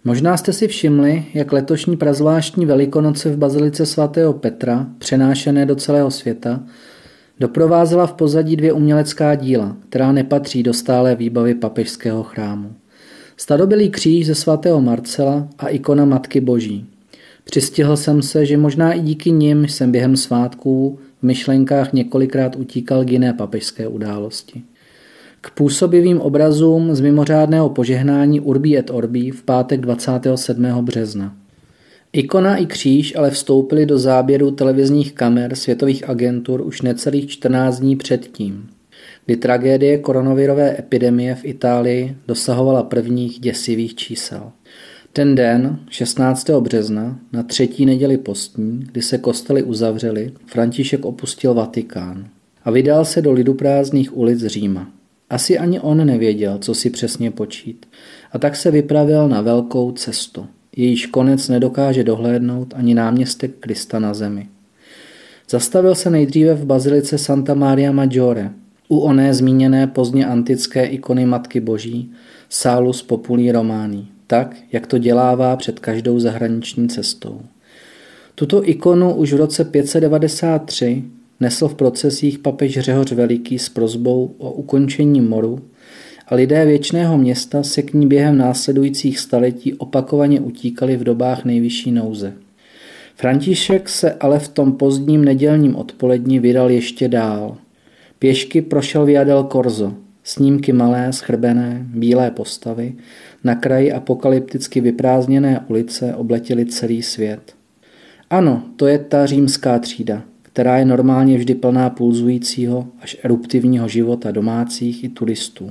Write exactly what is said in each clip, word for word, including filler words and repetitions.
Možná jste si všimli, jak letošní prazvláštní Velikonoce v bazilice svatého Petra, přenášené do celého světa, doprovázela v pozadí dvě umělecká díla, která nepatří do stálé výbavy papežského chrámu. Starobylý kříž ze svatého Marcela a ikona Matky Boží. Přistihl jsem se, že možná i díky nim jsem během svátků v myšlenkách několikrát utíkal k jiné papežské události. K působivým obrazům z mimořádného požehnání Urbi et Orbi v pátek dvacátého sedmého března. Ikona i kříž ale vstoupily do záběru televizních kamer světových agentur už necelých čtrnáct dní předtím, kdy tragédie koronavirové epidemie v Itálii dosahovala prvních děsivých čísel. Ten den, šestnáctého března, na třetí neděli postní, kdy se kostely uzavřely, František opustil Vatikán a vydal se do liduprázdných ulic Říma. Asi ani on nevěděl, co si přesně počít, a tak se vypravil na velkou cestu. Jejíž konec nedokáže dohlédnout ani náměstek Krista na zemi. Zastavil se nejdříve v bazilice Santa Maria Maggiore, u oné zmíněné pozdně antické ikony Matky Boží, Salus Populi Romani, tak, jak to dělává před každou zahraniční cestou. Tuto ikonu už v roce pět set devadesát tři nesl v procesích papež Řehoř Veliký s prosbou o ukončení moru a lidé věčného města se k ní během následujících staletí opakovaně utíkali v dobách nejvyšší nouze. František se ale v tom pozdním nedělním odpoledni vydal ještě dál. Pěšky prošel Via del Corso, snímky malé, schrbené, bílé postavy, na kraji apokalypticky vyprázdněné ulice obletěly celý svět. Ano, to je ta římská třída, která je normálně vždy plná pulzujícího až eruptivního života domácích i turistů.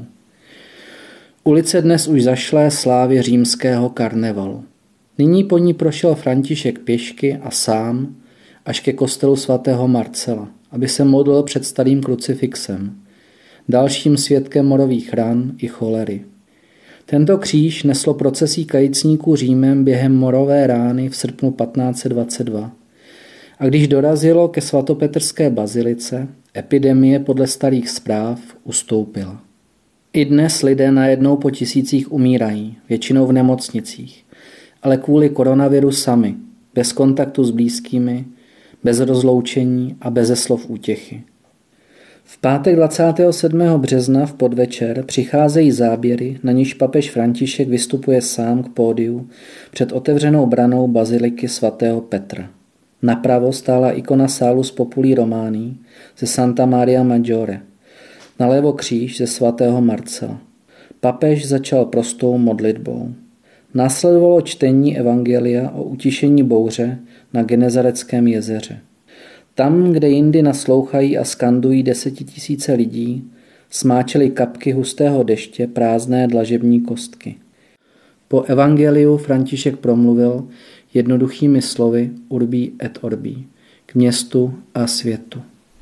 Ulice dnes už zašlé slávy římského karnevalu. Nyní po ní prošel František pěšky a sám až ke kostelu svatého Marcela, aby se modlil před starým krucifixem, dalším svědkem morových ran i cholery. Tento kříž neslo procesí kajícníků Římem během morové rány v srpnu patnáct set dvacet dva. A když dorazilo ke svatopetrské bazilice, epidemie podle starých zpráv ustoupila. I dnes lidé najednou po tisících umírají, většinou v nemocnicích, ale kvůli koronaviru sami, bez kontaktu s blízkými, bez rozloučení a beze slov útěchy. V pátek dvacátého sedmého března v podvečer přicházejí záběry, na níž papež František vystupuje sám k pódiu před otevřenou branou baziliky svatého Petra. Napravo stála ikona Salus Populi Romani ze Santa Maria Maggiore, nalevo kříž ze svatého Marcela. Papež začal prostou modlitbou. Následovalo čtení evangelia o utišení bouře na Genezareckém jezeře. Tam, kde jindy naslouchají a skandují desetitisíce lidí, smáčely kapky hustého deště prázdné dlažební kostky. Po evangeliu František promluvil jednoduchými slovy Urbi et Orbi k městu a světu.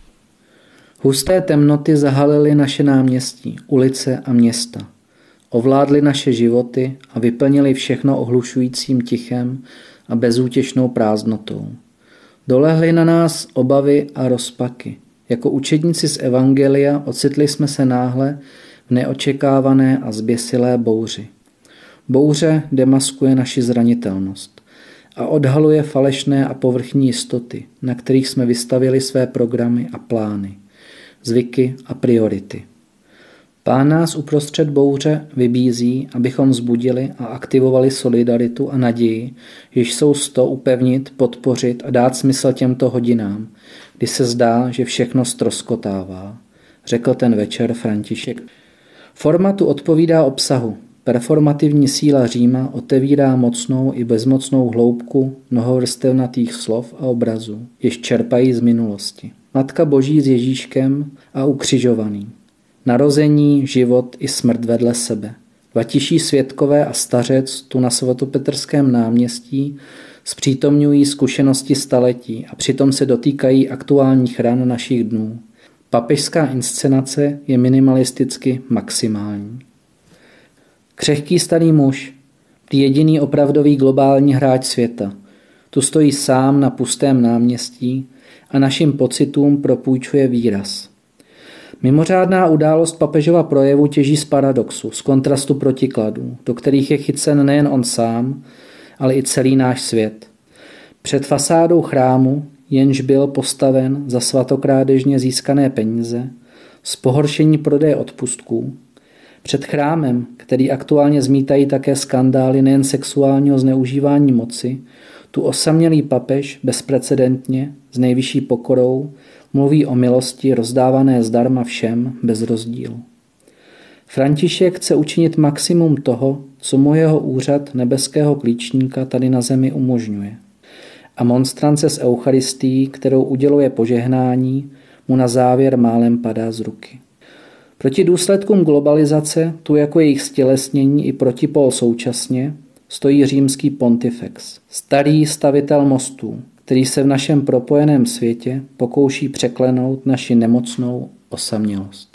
Husté temnoty zahalily naše náměstí, ulice a města. Ovládly naše životy a vyplnili všechno ohlušujícím tichem a bezútěšnou prázdnotou. Dolehly na nás obavy a rozpaky. Jako učedníci z evangelia ocitli jsme se náhle v neočekávané a zběsilé bouři. Bouře demaskuje naši zranitelnost a odhaluje falešné a povrchní jistoty, na kterých jsme vystavili své programy a plány, zvyky a priority. Pán nás uprostřed bouře vybízí, abychom vzbudili a aktivovali solidaritu a naději, jež jsou s to upevnit, podpořit a dát smysl těmto hodinám, kdy se zdá, že všechno ztroskotává, řekl ten večer František. Formatu odpovídá obsahu. Performativní síla Říma otevírá mocnou i bezmocnou hloubku mnohovrstevnatých slov a obrazů, jež čerpají z minulosti. Matka Boží s Ježíškem a ukřižovaný. Narození, život i smrt vedle sebe. Dva tiší svědkové a stařec tu na svatopetrském náměstí zpřítomňují zkušenosti staletí a přitom se dotýkají aktuálních ran našich dnů. Papežská inscenace je minimalisticky maximální. Křehký starý muž, jediný opravdový globální hráč světa, tu stojí sám na pustém náměstí a našim pocitům propůjčuje výraz. Mimořádná událost papežova projevu těží z paradoxu, z kontrastu protikladů, do kterých je chycen nejen on sám, ale i celý náš svět. Před fasádou chrámu, jenž byl postaven za svatokrádežně získané peníze, z pohoršení prodeje odpustků, před chrámem, který aktuálně zmítají také skandály nejen sexuálního zneužívání moci, tu osamělý papež bezprecedentně, s nejvyšší pokorou, mluví o milosti rozdávané zdarma všem bez rozdílu. František chce učinit maximum toho, co mu jeho úřad nebeského klíčníka tady na zemi umožňuje. A monstrance s eucharistií, kterou uděluje požehnání, mu na závěr málem padá z ruky. Proti důsledkům globalizace, tu jako jejich stělesnění i protipol současně, stojí římský pontifex, starý stavitel mostů, který se v našem propojeném světě pokouší překlenout naši nemocnou osamělost.